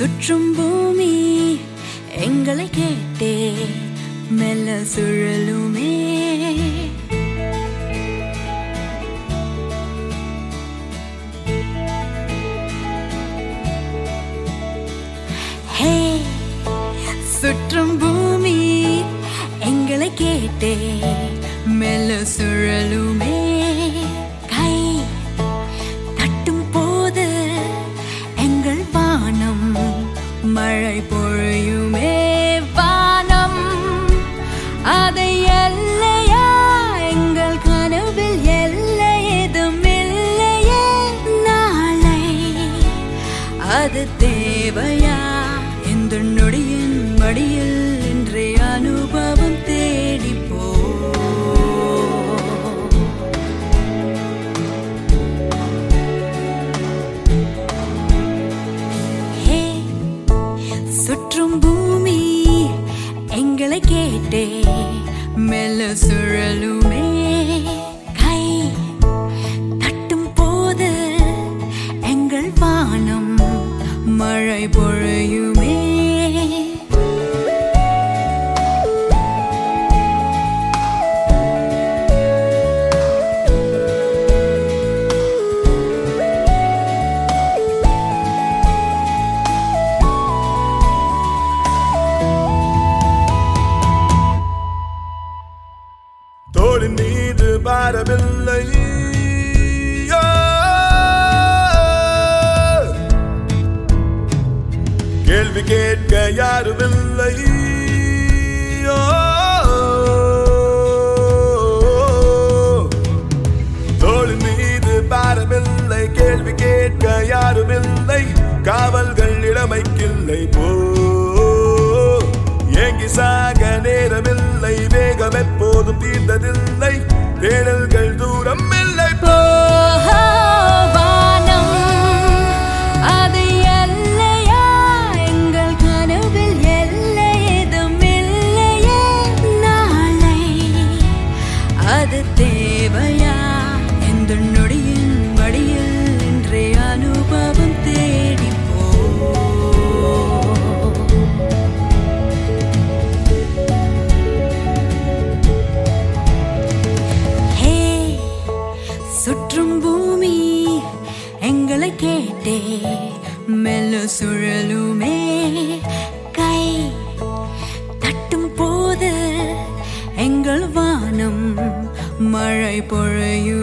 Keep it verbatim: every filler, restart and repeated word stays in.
சுற்றும் பூமி எங்களை கேட்டே மெல்ல சுழலுமே. ஹே, சுற்றும் பூமி எங்களை கேட்டே மெல்ல சுழலுமே. கை தட்டும் போது எங்கள் வானம் மழை பொழியுமே. வானம் அதை எல்லையா, எங்கள் கனவில் எல்லை எதுவும் இல்லையே. நாளை அது தேவையா? இந்த நொடியின் மடியில் இன்றைய அனுபவம் தேடிப்போ. ஹே, சுற்றும் பூமி எங்களை கேட்டே மெல்ல சுழலுமே. கை தட்டும் போது எங்கள் வானம் மழை பொழியுமே. தோளின் மீது பாரமில்லை, கேள்வி கேட்க யாருமில்லை. தோளின் மீது பாரமில்லை, கேள்வி கேட்க யாருமில்லை. காவல்கள் இளமைக்கில்லை, போ ஏங்கி சாக நேரமில்லை. வேகம் எப்போதும் தீர்ந்ததில்லை, தேடல்கள் தூரம் இல்லை. போ வானம் அது எல்லையா, எங்கள் கனவில் எல்லை எதுவும் இல்லையே. நாளை அது தேவையா? இந்த நொடியின் மடியில் இன்றைய அனுபவம் தேடிப்போ. ஹே, சுற்றும் பூமி எங்களை கேட்டே மெல்ல சுழலுமே. கை தட்டும் போது எங்கள் வானம் மழை பொழியும்.